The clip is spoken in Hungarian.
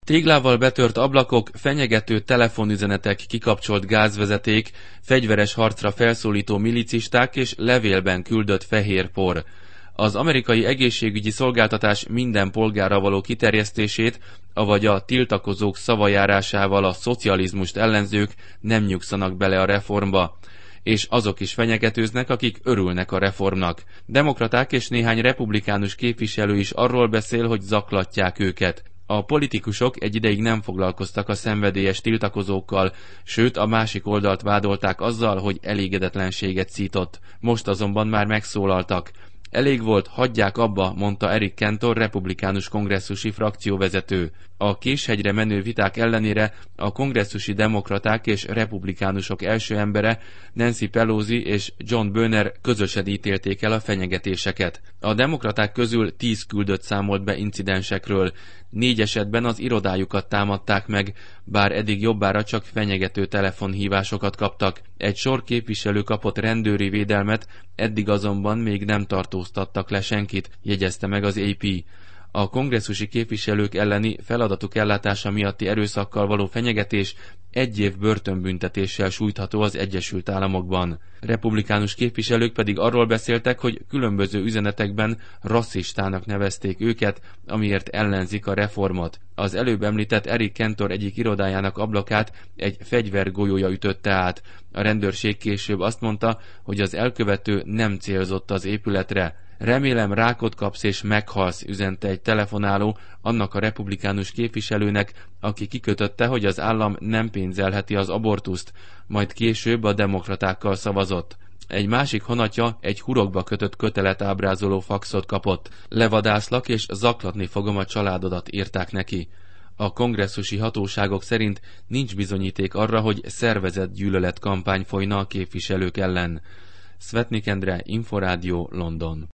Téglával betört ablakok, fenyegető telefonüzenetek, kikapcsolt gázvezeték, fegyveres harcra felszólító milicisták és levélben küldött fehér por. Az amerikai egészségügyi szolgáltatás minden polgárra való kiterjesztését, avagy a tiltakozók szavajárásával a szocializmust ellenzők nem nyugszanak bele a reformba. És azok is fenyegetőznek, akik örülnek a reformnak. Demokraták és néhány republikánus képviselő is arról beszél, hogy zaklatják őket. A politikusok egy ideig nem foglalkoztak a szenvedélyes tiltakozókkal, sőt a másik oldalt vádolták azzal, hogy elégedetlenséget szított. Most azonban már megszólaltak. Elég volt, hagyják abba, mondta Eric Cantor, republikánus kongresszusi frakcióvezető. A késhegyre menő viták ellenére a kongresszusi demokraták és republikánusok első embere, Nancy Pelosi és John Boehner közösen ítélték el a fenyegetéseket. A demokraták közül 10 küldött számolt be incidensekről, 4 esetben az irodájukat támadták meg, bár eddig jobbára csak fenyegető telefonhívásokat kaptak. Egy sor képviselő kapott rendőri védelmet, eddig azonban még nem tartóztattak le senkit, jegyezte meg az AP. A kongresszusi képviselők elleni feladatuk ellátása miatti erőszakkal való fenyegetés 1 év börtönbüntetéssel sújtható az Egyesült Államokban. Republikánus képviselők pedig arról beszéltek, hogy különböző üzenetekben rasszistának nevezték őket, amiért ellenzik a reformot. Az előbb említett Eric Cantor egyik irodájának ablakát egy fegyvergolyója ütötte át. A rendőrség később azt mondta, hogy az elkövető nem célzott az épületre. Remélem rákot kapsz és meghalsz, üzente egy telefonáló annak a republikánus képviselőnek, aki kikötötte, hogy az állam nem pénzelheti az abortuszt, majd később a demokratákkal szavazott. Egy másik honatja egy hurokba kötött kötelet ábrázoló faxot kapott. Levadászlak és zaklatni fogom a családodat, írták neki. A kongresszusi hatóságok szerint nincs bizonyíték arra, hogy szervezett gyűlöletkampány folyna a képviselők ellen. Szvetnik Endre, Inforádió, London.